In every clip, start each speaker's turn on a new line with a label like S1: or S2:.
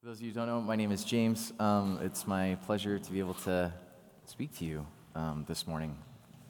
S1: For those of you who don't know, my name is James. It's my pleasure to be able to speak to you this morning.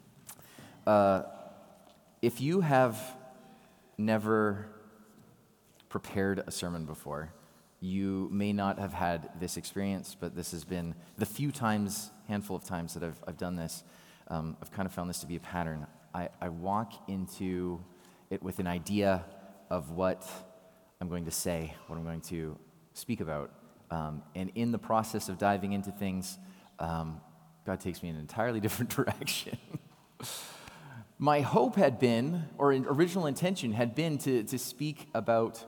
S1: If you have never prepared a sermon before, you may not have had this experience, but this has been the handful of times that I've done this. I've kind of found this to be a pattern. I walk into it with an idea of what I'm going to say, what I'm going to speak about. And in the process of diving into things, God takes me in an entirely different direction. My hope had been, or original intention had been to speak about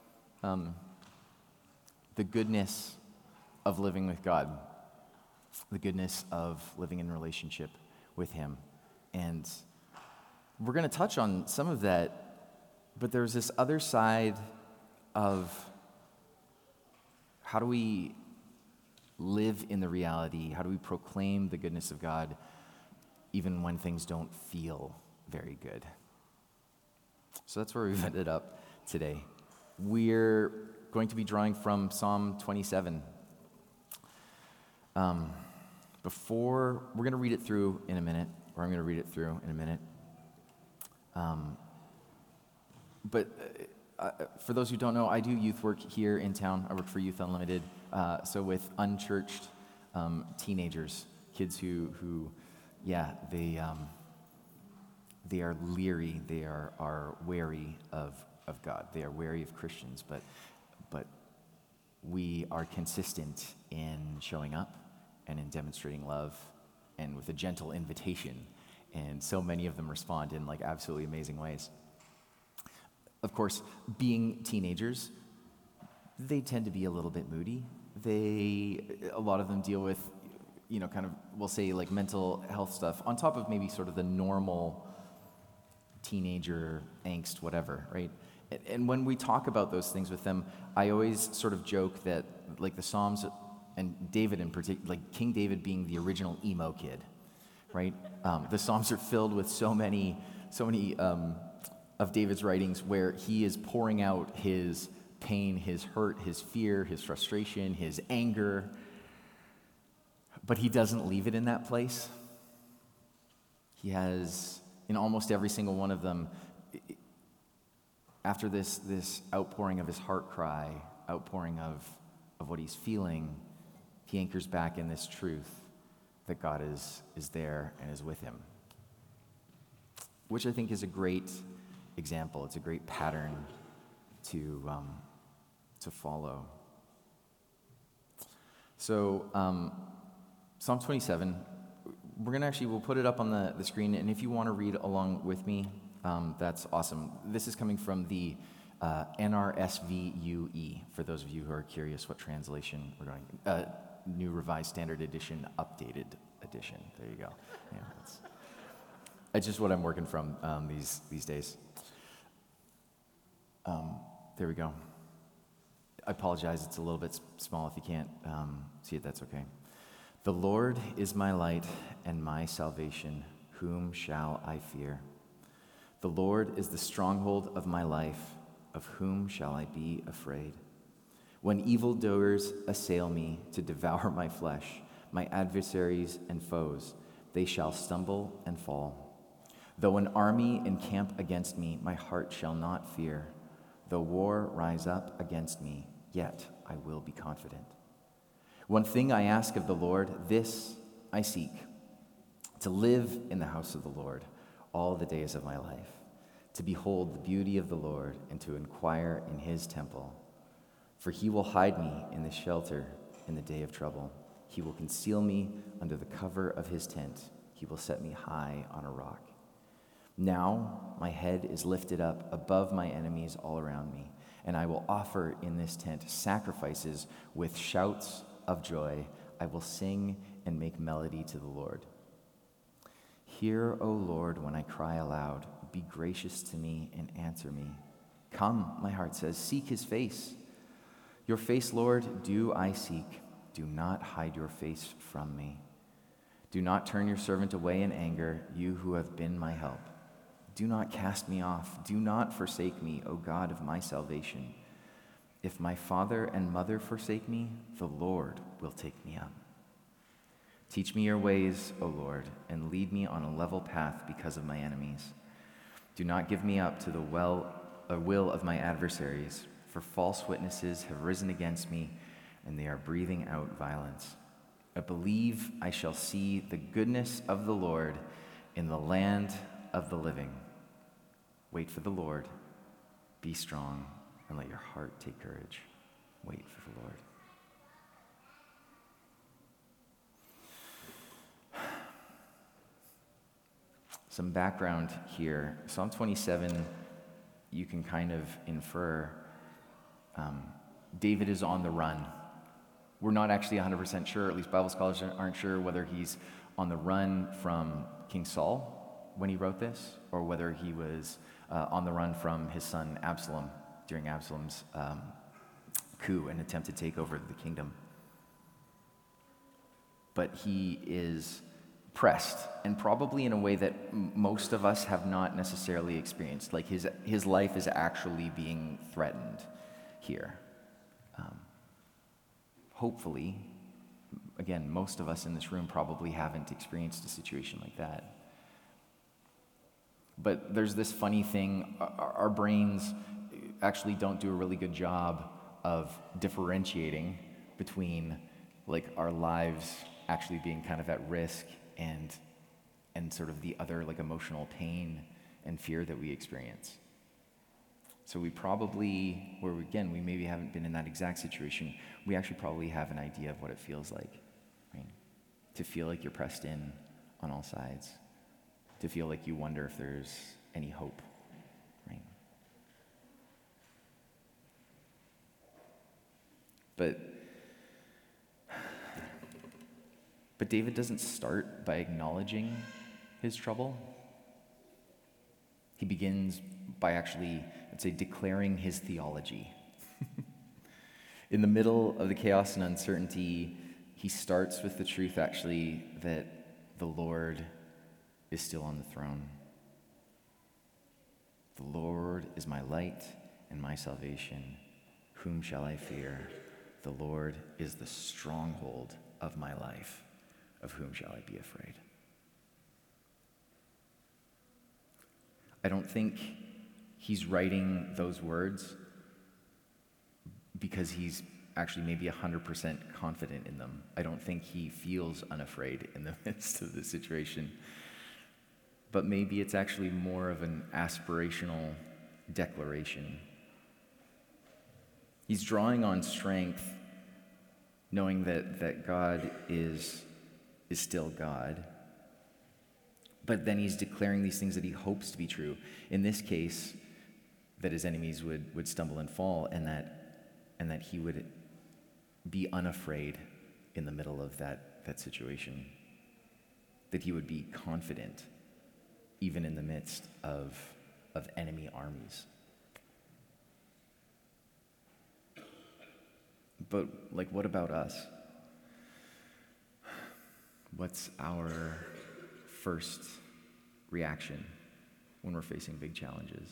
S1: the goodness of living with God, the goodness of living in relationship with Him. And we're going to touch on some of that, but there's this other side of how do we live in the reality? How do we proclaim the goodness of God even when things don't feel very good? So that's where we've ended up today. We're going to be drawing from Psalm 27. We're going to read it through in a minute, or I'm going to read it through in a minute. But for those who don't know, I do youth work here in town. I work for Youth Unlimited, so with unchurched teenagers, kids who they are leery, they are wary of God. They are wary of Christians, but we are consistent in showing up and in demonstrating love and with a gentle invitation, and so many of them respond in like absolutely amazing ways. Of course, being teenagers, they tend to be a little bit moody. A lot of them deal with, we'll say like mental health stuff on top of maybe sort of the normal teenager angst, whatever, right? And when we talk about those things with them, I always sort of joke that like the Psalms, and David in particular, like King David being the original emo kid, right? The Psalms are filled with so many of David's writings where he is pouring out his pain, his hurt, his fear, his frustration, his anger, but he doesn't leave it in that place. He has, in almost every single one of them, after this outpouring of his heart cry, outpouring of what he's feeling, he anchors back in this truth that God is there and is with him, which I think is a great example. It's a great pattern to follow. So Psalm 27, we'll put it up on the screen, and if you want to read along with me, that's awesome. This is coming from the NRSVUE, for those of you who are curious what translation we're going, New Revised Standard Edition, Updated Edition. There you go. Yeah, it's just what I'm working from these days. There we go. I apologize, it's a little bit small. If you can't see it, that's okay. The Lord is my light and my salvation. Whom shall I fear? The Lord is the stronghold of my life. Of whom shall I be afraid? When evildoers assail me to devour my flesh, my adversaries and foes, they shall stumble and fall. Though an army encamp against me, my heart shall not fear. Though war rise up against me, yet I will be confident. One thing I ask of the Lord, this I seek, to live in the house of the Lord all the days of my life, to behold the beauty of the Lord and to inquire in his temple. For he will hide me in the shelter in the day of trouble. He will conceal me under the cover of his tent. He will set me high on a rock. Now my head is lifted up above my enemies all around me, and I will offer in this tent sacrifices with shouts of joy. I will sing and make melody to the Lord. Hear, O Lord, when I cry aloud. Be gracious to me and answer me. Come, my heart says, seek his face. Your face, Lord, do I seek. Do not hide your face from me. Do not turn your servant away in anger, you who have been my help. Do not cast me off. Do not forsake me, O God of my salvation. If my father and mother forsake me, the Lord will take me up. Teach me your ways, O Lord, and lead me on a level path because of my enemies. Do not give me up to the will of my adversaries, for false witnesses have risen against me, and they are breathing out violence. I believe I shall see the goodness of the Lord in the land of the living. Wait for the Lord. Be strong, and let your heart take courage. Wait for the Lord. Some background here. Psalm 27, you can kind of infer David is on the run. We're not actually 100% sure, at least Bible scholars aren't sure whether he's on the run from King Saul when he wrote this, or whether he was on the run from his son Absalom during Absalom's coup and attempt to take over the kingdom. But he is pressed, and probably in a way that most of us have not necessarily experienced. Like his life is actually being threatened here. Hopefully, again, most of us in this room probably haven't experienced a situation like that. But there's this funny thing, our brains actually don't do a really good job of differentiating between like our lives actually being kind of at risk and sort of the other like emotional pain and fear that we experience. So we probably, we maybe haven't been in that exact situation, we actually probably have an idea of what it feels like, right? To feel like you're pressed in on all sides, to feel like you wonder if there's any hope, right? But David doesn't start by acknowledging his trouble. He begins by actually, I'd say, declaring his theology. In the middle of the chaos and uncertainty, he starts with the truth, actually, that the Lord is still on the throne. The Lord is my light and my salvation. Whom shall I fear? The Lord is the stronghold of my life. Of whom shall I be afraid? I don't think he's writing those words because he's actually maybe 100% confident in them. I don't think he feels unafraid in the midst of the situation. But maybe it's actually more of an aspirational declaration. He's drawing on strength, knowing that God is still God. But then he's declaring these things that he hopes to be true. In this case, that his enemies would stumble and fall, and that he would be unafraid in the middle of that situation. That he would be confident even in the midst of enemy armies. But what about us? What's our first reaction when we're facing big challenges?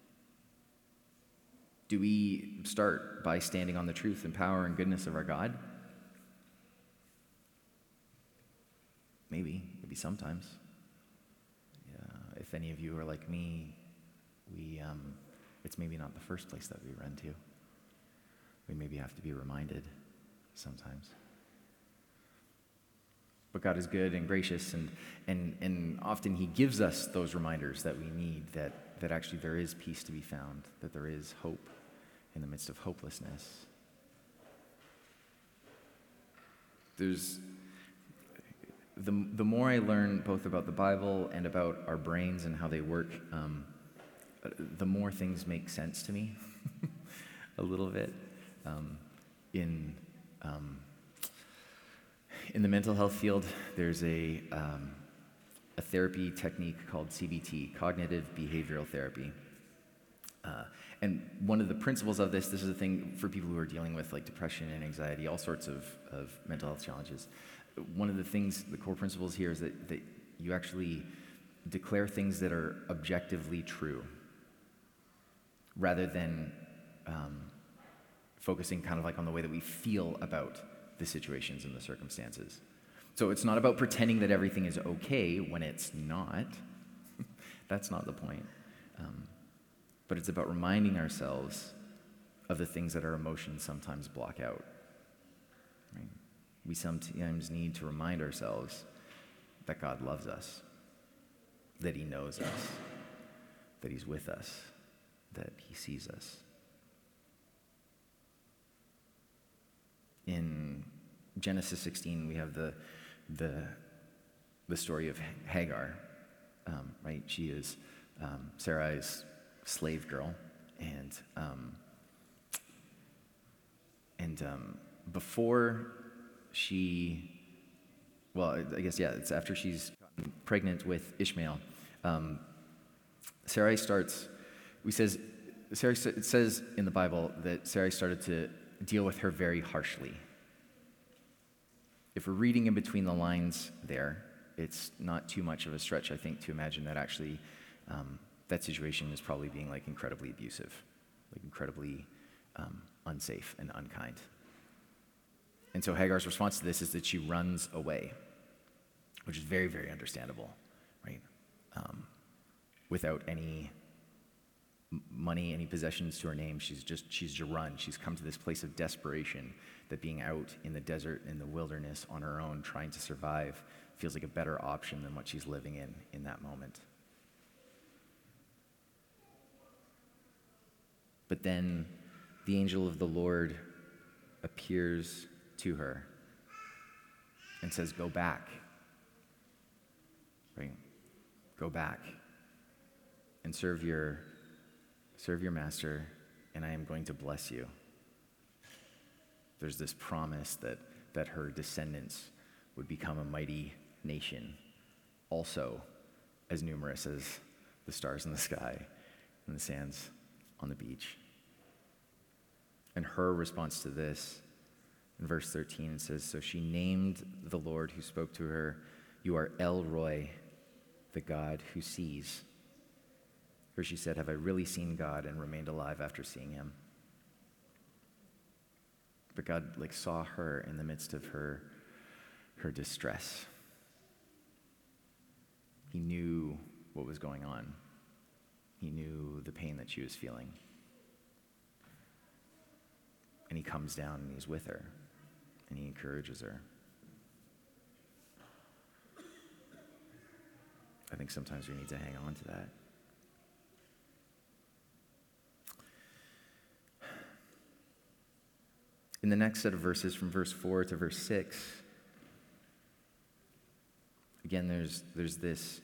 S1: Do we start by standing on the truth and power and goodness of our God? Maybe sometimes. Yeah, if any of you are like me, it's maybe not the first place that we run to. We maybe have to be reminded sometimes. But God is good and gracious, and often he gives us those reminders that we need, that actually there is peace to be found, that there is hope in the midst of hopelessness. There's the more I learn both about the Bible and about our brains and how they work, the more things make sense to me a little bit. In the mental health field, there's a therapy technique called CBT, cognitive behavioral therapy. And one of the principles of this is a thing for people who are dealing with depression and anxiety, all sorts of mental health challenges. One of the things, the core principles here is that you actually declare things that are objectively true rather than focusing kind of like on the way that we feel about the situations and the circumstances. So it's not about pretending that everything is okay when it's not. That's not the point. But it's about reminding ourselves of the things that our emotions sometimes block out. Right? We sometimes need to remind ourselves that God loves us, that he knows us, that he's with us, that he sees us. In Genesis 16, we have the story of Hagar, right? She is Sarai's slave girl, and before she, well, I guess, yeah, it's after she's gotten pregnant with Ishmael, Sarai starts, it says in the Bible that Sarai started to deal with her very harshly. If we're reading in between the lines there, it's not too much of a stretch, I think, to imagine that actually that situation is probably being like incredibly abusive, like incredibly unsafe and unkind. And so Hagar's response to this is that she runs away, which is very, very understandable, right? Without any money, any possessions to her name, she's to run. She's come to this place of desperation that being out in the desert, in the wilderness, on her own, trying to survive, feels like a better option than what she's living in that moment. But then the angel of the Lord appears to her and says, "Go back." Right? Go back and serve your master, and I am going to bless you. There's this promise that her descendants would become a mighty nation, also as numerous as the stars in the sky and the sands on the beach. And her response to this, in verse 13, it says, "So she named the Lord who spoke to her, 'You are El Roi, the God who sees.' For she said, 'Have I really seen God and remained alive after seeing him?'" But God saw her in the midst of her distress. He knew what was going on. He knew the pain that she was feeling. And he comes down and he's with her, and he encourages her. I think sometimes we need to hang on to that. In the next set of verses, from verse 4 to verse 6, again, there's this,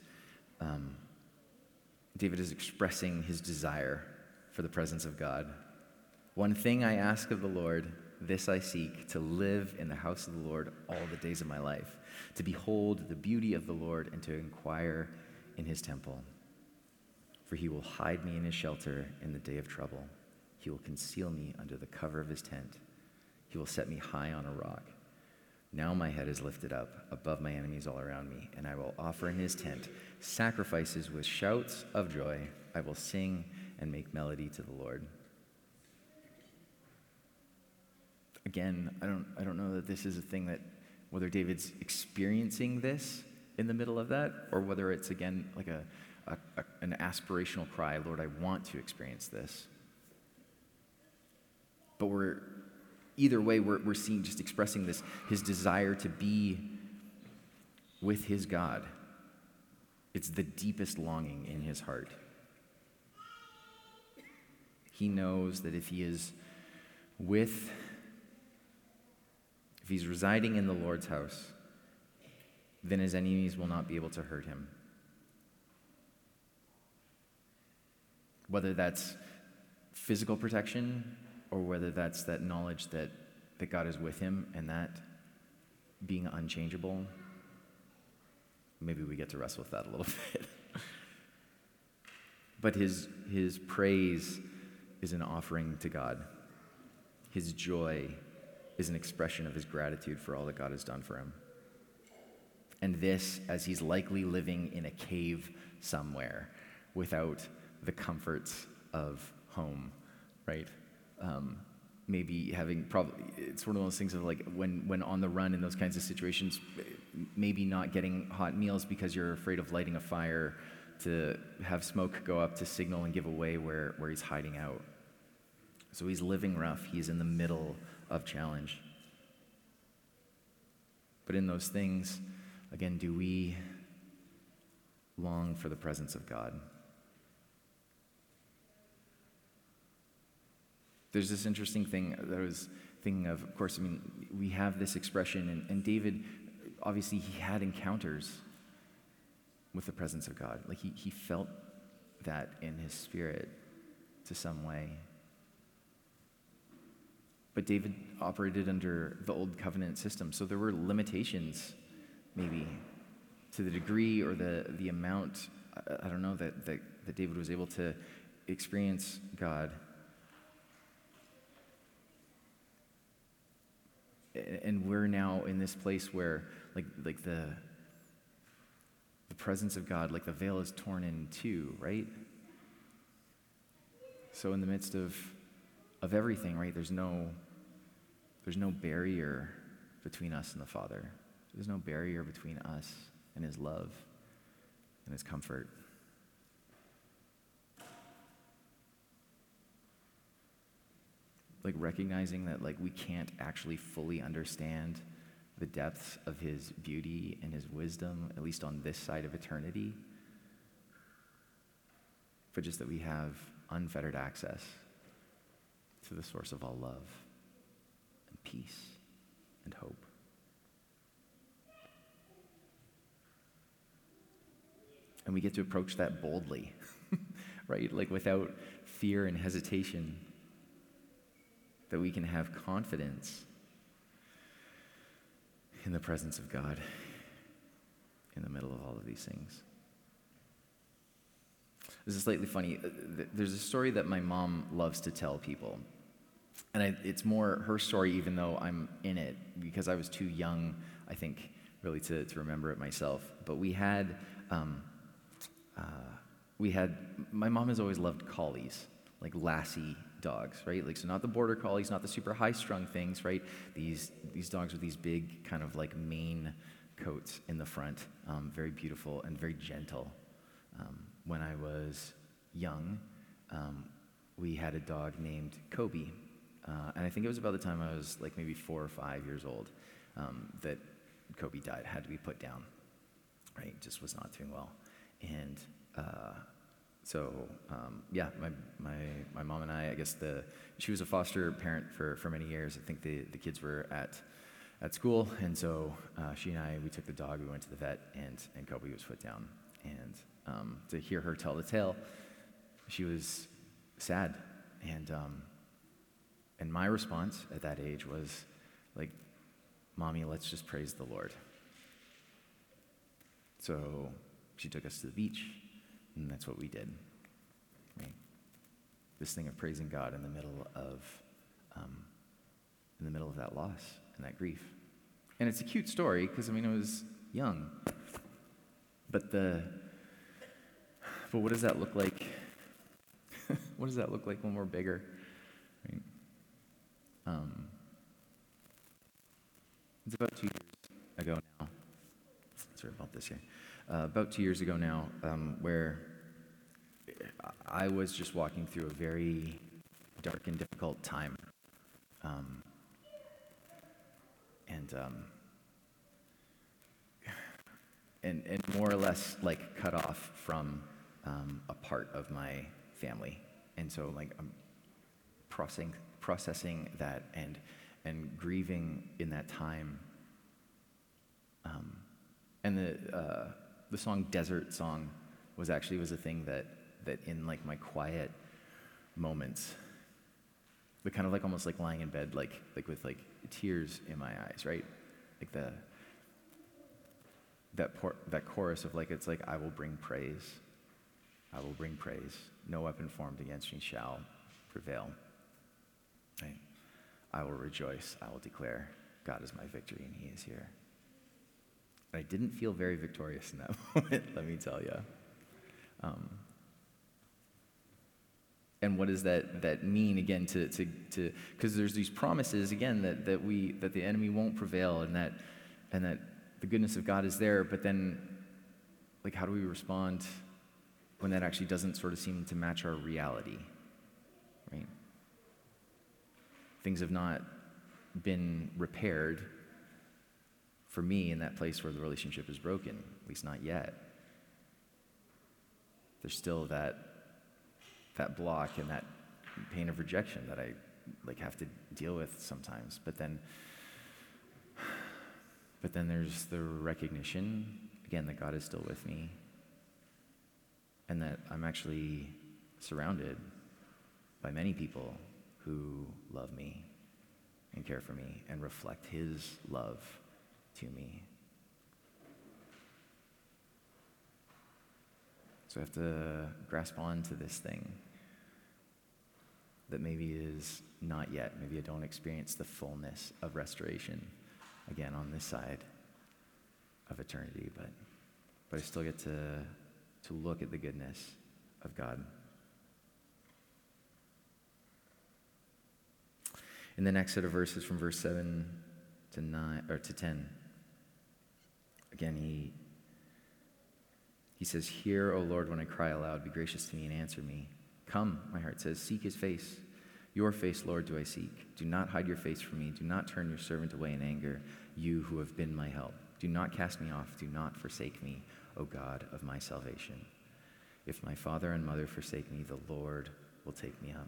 S1: David is expressing his desire for the presence of God. "One thing I ask of the Lord, this I seek, to live in the house of the Lord all the days of my life, to behold the beauty of the Lord and to inquire in his temple. For he will hide me in his shelter in the day of trouble. He will conceal me under the cover of his tent. He will set me high on a rock. Now my head is lifted up above my enemies all around me, and I will offer in his tent sacrifices with shouts of joy. I will sing and make melody to the Lord." Again, I don't know that this is a thing that, whether David's experiencing this in the middle of that, or whether it's, again, like an aspirational cry, "Lord, I want to experience this." But either way, we're seeing, just expressing this, his desire to be with his God. It's the deepest longing in his heart. He knows that if he's residing in the Lord's house, then his enemies will not be able to hurt him. Whether that's physical protection, or whether that's that knowledge that God is with him and that being unchangeable. Maybe we get to wrestle with that a little bit. But his praise is an offering to God. His joy is an expression of his gratitude for all that God has done for him. And this, as he's likely living in a cave somewhere without the comforts of home, right? maybe having probably, it's one of those things of like when on the run in those kinds of situations, maybe not getting hot meals because you're afraid of lighting a fire, to have smoke go up to signal and give away where he's hiding out. So he's living rough. He's in the middle of challenge. But in those things, again, do we long for the presence of God? There's this interesting thing that I was thinking of course, I mean, we have this expression, and David, obviously, he had encounters with the presence of God. Like, he felt that in his spirit to some way. But David operated under the old covenant system, so there were limitations, maybe, to the degree or the amount, I don't know, that David was able to experience God. And we're now in this place where, like the presence of God, like the veil is torn in two, right? So in the midst of everything, right, there's no barrier between us and the Father. There's no barrier between us and his love and his comfort. Like recognizing that like we can't actually fully understand the depths of his beauty and his wisdom, at least on this side of eternity, but just that we have unfettered access to the source of all love and peace and hope. And we get to approach that boldly, right? Like without fear and hesitation, that we can have confidence in the presence of God in the middle of all of these things. This is slightly funny. There's a story that my mom loves to tell people. And it's more her story, even though I'm in it, because I was too young, I think, really to remember it myself. But we had, my mom has always loved collies, like lassie dogs, right? Like, so not the border collies, not the super high-strung things, right? These dogs with these big kind of like mane coats in the front, very beautiful and very gentle. When I was young, we had a dog named Kobe, and I think it was about the time I was like maybe 4 or 5 years old that Kobe died, had to be put down, right? Just was not doing well, and so my mom and I guess she was a foster parent for many years. I think the kids were at school, and so she and we took the dog, we went to the vet, and Kobe was put down. And to hear her tell the tale, she was sad, and my response at that age was like, "Mommy, let's just praise the Lord." So she took us to the beach, and that's what we did. Right? This thing of praising God in the middle of that loss and that grief. And it's a cute story because I mean it was young. But what does that look like? What does that look like when we're bigger? Right? It's about 2 years ago now. Sorry about this here. About 2 years ago now, where I was just walking through a very dark and difficult time. And more or less like cut off from a part of my family. And so like I'm processing that and grieving in that time. And the song Desert Song was a thing that in like my quiet moments, the kind of like almost like lying in bed like with like tears in my eyes, right? Like that chorus of like, it's like, I will bring praise. I will bring praise. No weapon formed against me shall prevail. Right? I will rejoice. I will declare God is my victory and he is here. I didn't feel very victorious in that moment, let me tell you. And what does that mean again to because there's these promises again that the enemy won't prevail and that the goodness of God is there, but then like how do we respond when that actually doesn't sort of seem to match our reality, right? Things have not been repaired for me in that place where the relationship is broken, at least not yet. There's still that block and that pain of rejection that I like have to deal with sometimes. But then there's the recognition again that God is still with me and that I'm actually surrounded by many people who love me and care for me and reflect his love to me. So I have to grasp on to this thing that maybe is not yet. Maybe I don't experience the fullness of restoration again on this side of eternity, but I still get to look at the goodness of God. In the next set of verses from verse 7 to 9 or to 10, again he says, "Hear, O Lord, when I cry aloud, be gracious to me and answer me. Come," my heart says, "seek his face. Your face, Lord, do I seek. Do not hide your face from me. Do not turn your servant away in anger, you who have been my help. Do not cast me off. Do not forsake me, O God of my salvation. If my father and mother forsake me, the Lord will take me up."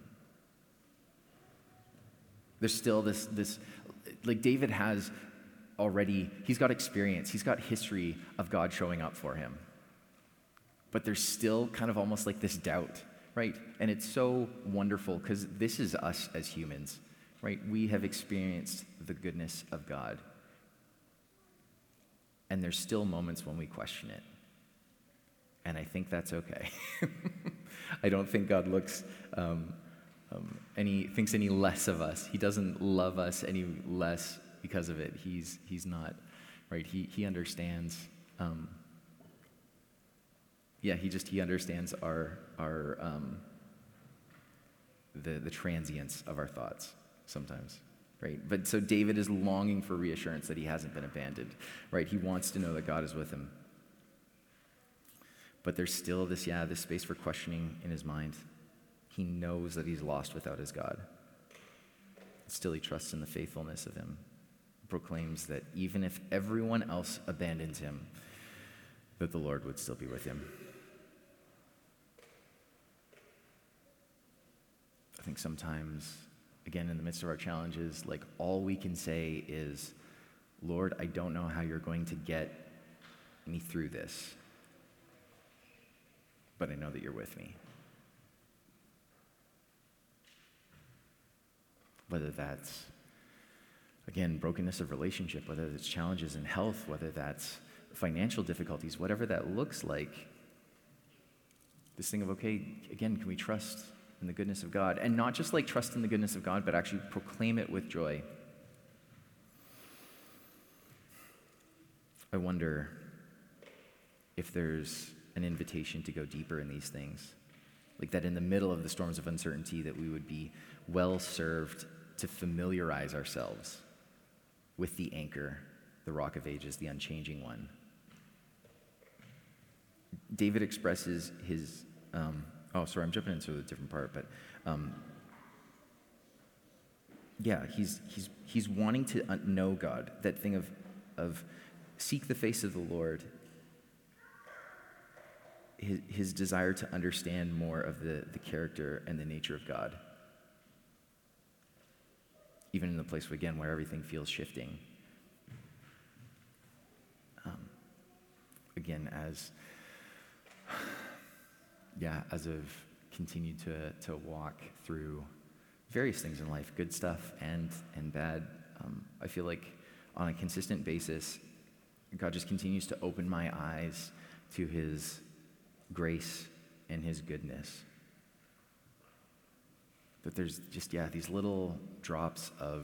S1: There's still this like David has already, he's got experience, he's got history of God showing up for him. But there's still kind of almost like this doubt, right? And it's so wonderful because this is us as humans, right? We have experienced the goodness of God. And there's still moments when we question it. And I think that's okay. I don't think God looks thinks any less of us. He doesn't love us any less because of it. He's not, right? He understands. He understands our the transience of our thoughts sometimes, right? But so David is longing for reassurance that he hasn't been abandoned, right? He wants to know that God is with him. But there's still this space for questioning in his mind. He knows that he's lost without his God. Still, he trusts in the faithfulness of him. Proclaims that even if everyone else abandons him, that the Lord would still be with him. I think sometimes, again, in the midst of our challenges, like all we can say is, "Lord, I don't know how you're going to get me through this, but I know that you're with me." Whether that's, again, brokenness of relationship, whether it's challenges in health, whether that's financial difficulties, whatever that looks like, this thing of, okay, again, can we trust in the goodness of God? And not just like trust in the goodness of God, but actually proclaim it with joy. I wonder if there's an invitation to go deeper in these things. Like that in the middle of the storms of uncertainty, that we would be well served to familiarize ourselves with the anchor, the rock of ages, the unchanging one. David expresses his, I'm jumping into a different part, but he's wanting to know God, that thing of seek the face of the Lord, his desire to understand more of the character and the nature of God. Even in the place, again, where everything feels shifting. Again, as I've continued to walk through various things in life, good stuff and bad, I feel like on a consistent basis, God just continues to open my eyes to his grace and his goodness. But there's just, these little drops of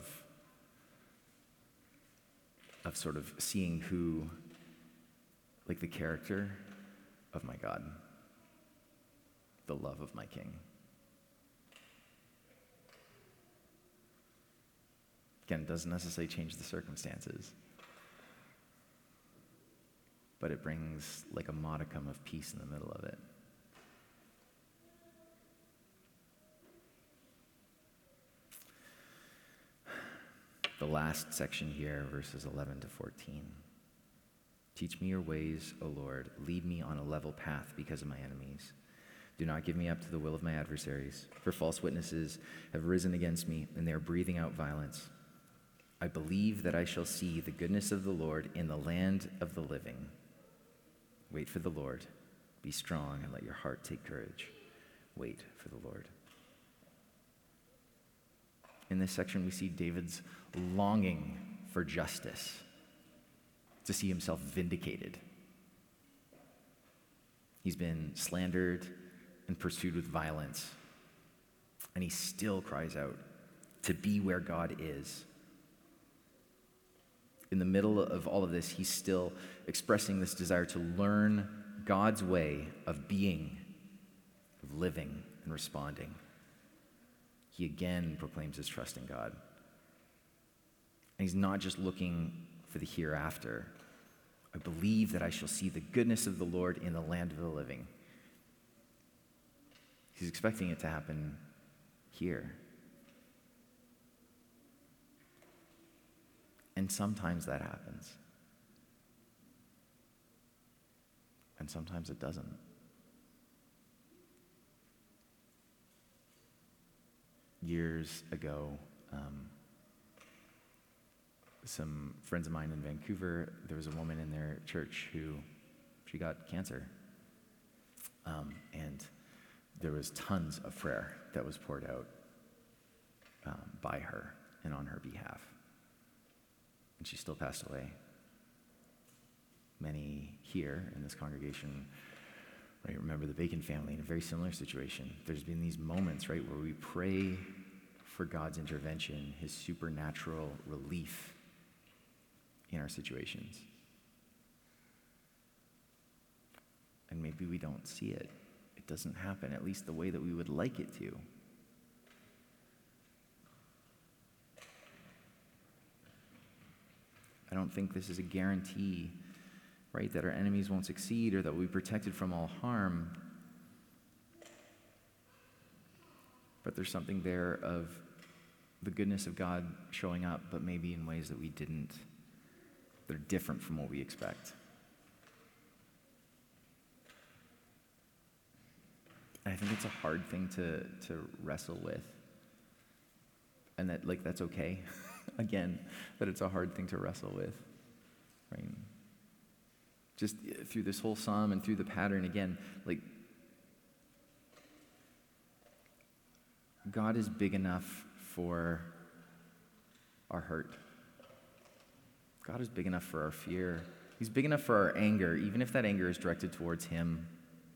S1: sort of seeing who, like the character of my God, the love of my King. Again, it doesn't necessarily change the circumstances, but it brings like a modicum of peace in the middle of it. The last section here, verses 11 to 14. Teach me your ways, O Lord. Lead me on a level path because of my enemies. Do not give me up to the will of my adversaries, for false witnesses have risen against me, and they are breathing out violence. I believe that I shall see the goodness of the Lord in the land of the living. Wait for the Lord. Be strong and let your heart take courage. Wait for the Lord. In this section, we see David's longing for justice, to see himself vindicated. He's been slandered and pursued with violence, and he still cries out to be where God is. In the middle of all of this, he's still expressing this desire to learn God's way of being, of living, and responding. He again proclaims his trust in God. And he's not just looking for the hereafter. I believe that I shall see the goodness of the Lord in the land of the living. He's expecting it to happen here. And sometimes that happens. And sometimes it doesn't. Years ago, some friends of mine in Vancouver, there was a woman in their church she got cancer. And there was tons of prayer that was poured out by her and on her behalf. And she still passed away. Many here in this congregation, right, remember the Bacon family in a very similar situation. There's been these moments, right, where we pray for God's intervention, his supernatural relief in our situations. And maybe we don't see it. It doesn't happen, at least the way that we would like it to. I don't think this is a guarantee, right, that our enemies won't succeed or that we'll be protected from all harm. But there's something there of the goodness of God showing up, but maybe in ways that we didn't, that are different from what we expect. And I think it's a hard thing to wrestle with. And that's okay. Again, that it's a hard thing to wrestle with, right? Just through this whole psalm and through the pattern, again, God is big enough for our hurt. God is big enough for our fear. He's big enough for our anger, even if that anger is directed towards him.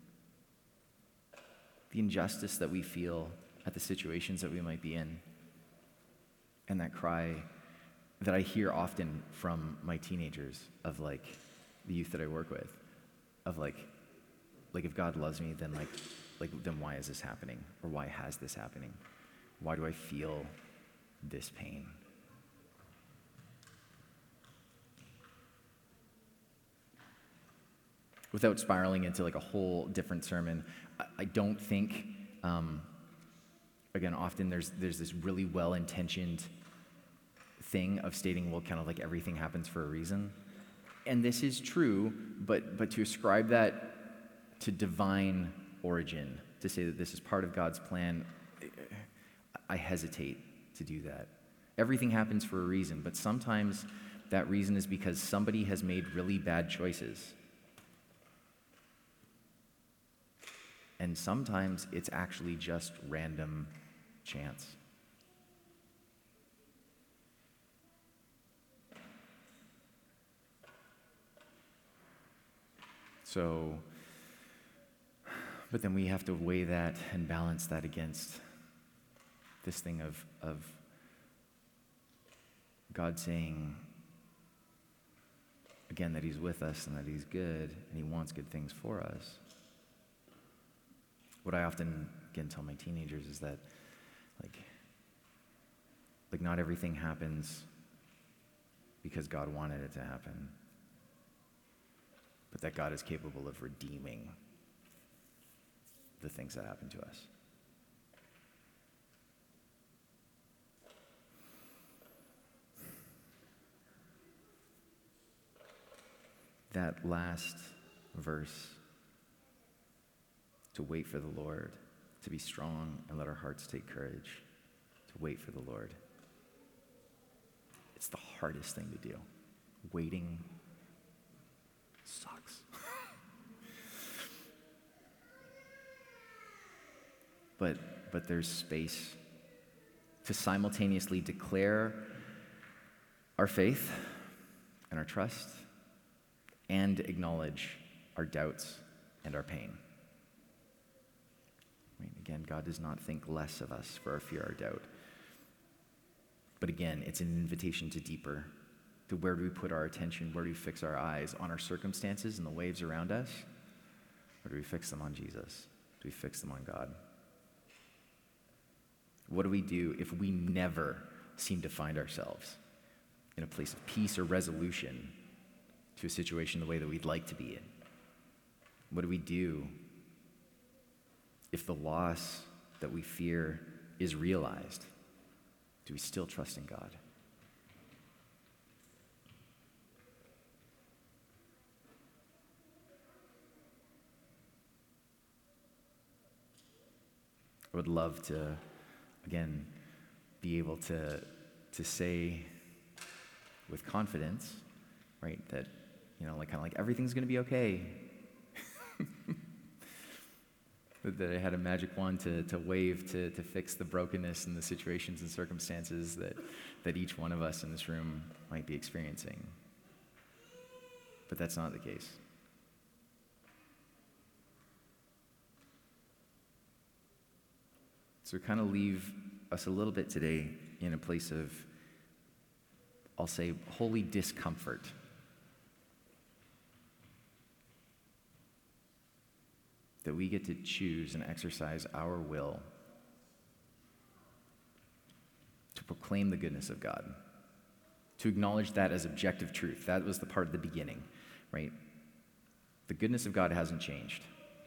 S1: The injustice that we feel at the situations that we might be in. And that cry that I hear often from my teenagers of the youth that I work with, of if God loves me, then then why is this happening? Or why has this happening? Why do I feel this pain? Without spiraling into a whole different sermon, I don't think, again, often there's this really well-intentioned thing of stating, well, kind of everything happens for a reason. And this is true, but to ascribe that to divine origin, to say that this is part of God's plan, I hesitate to do that. Everything happens for a reason, but sometimes that reason is because somebody has made really bad choices. And sometimes it's actually just random chance. So, but then we have to weigh that and balance that against this thing of God saying, again, that he's with us and that he's good and he wants good things for us. What I often, again, tell my teenagers is that, Like, not everything happens because God wanted it to happen, but that God is capable of redeeming the things that happen to us. That last verse, to wait for the Lord, to be strong and let our hearts take courage, to wait for the Lord. It's the hardest thing to do. Waiting sucks. But there's space to simultaneously declare our faith and our trust and acknowledge our doubts and our pain. I mean, again, God does not think less of us for our fear or doubt. But again, it's an invitation to deeper, to where do we put our attention, where do we fix our eyes, on our circumstances and the waves around us? Or do we fix them on Jesus? Do we fix them on God? What do we do if we never seem to find ourselves in a place of peace or resolution to a situation the way that we'd like to be in? What do we do if the loss that we fear is realized? Do we still trust in God? I would love to, again, be able to say with confidence, right, that, like kind of like everything's going to be okay. That I had a magic wand to wave to fix the brokenness and the situations and circumstances that each one of us in this room might be experiencing. But that's not the case. So kind of leave us a little bit today in a place of, I'll say, holy discomfort. That we get to choose and exercise our will to proclaim the goodness of God, to acknowledge that as objective truth. That was the part of the beginning, right? The goodness of God hasn't changed,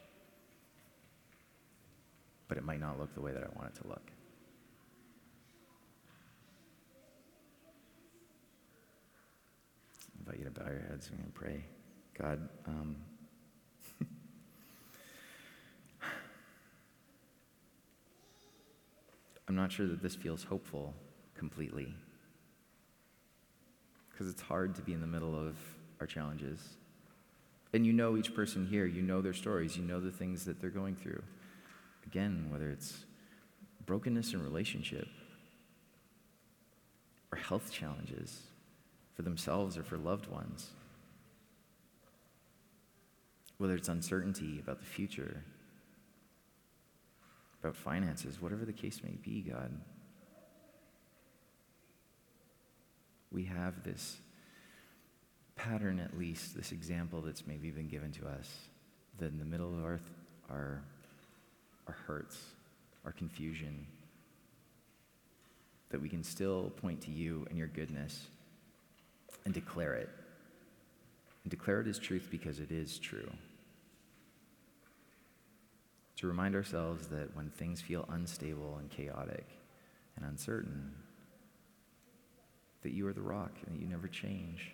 S1: but it might not look the way that I want it to look. I invite you to bow your heads and pray. God, I'm not sure that this feels hopeful completely, because it's hard to be in the middle of our challenges. And you know each person here, you know their stories, you know the things that they're going through. Again, whether it's brokenness in relationship or health challenges for themselves or for loved ones, whether it's uncertainty about the future, about finances, whatever the case may be, God, we have this pattern, at least, this example that's maybe been given to us, that in the middle of our hurts, our confusion, that we can still point to you and your goodness and declare it. And declare it as truth because it is true. To remind ourselves that when things feel unstable and chaotic and uncertain, that you are the rock and that you never change.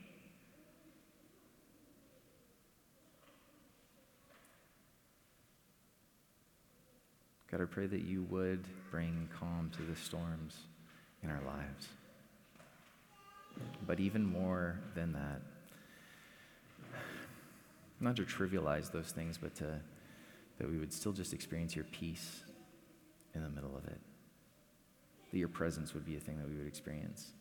S1: God, I pray that you would bring calm to the storms in our lives. But even more than that, not to trivialize those things, but that we would still just experience your peace in the middle of it. That your presence would be a thing that we would experience.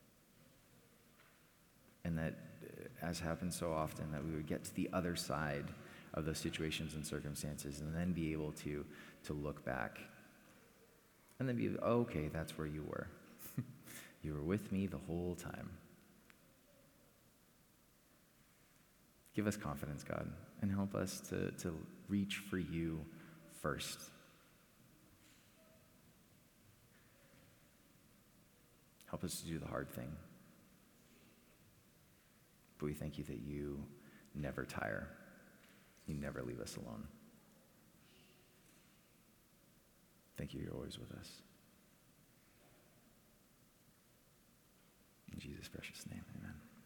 S1: And that, as happens so often, that we would get to the other side of those situations and circumstances and then be able to look back and then be, oh, okay, that's where you were. You were with me the whole time. Give us confidence, God, and help us to reach for you first. Help us to do the hard thing. But we thank you that you never tire. You never leave us alone. Thank you, you're always with us. In Jesus' precious name, amen.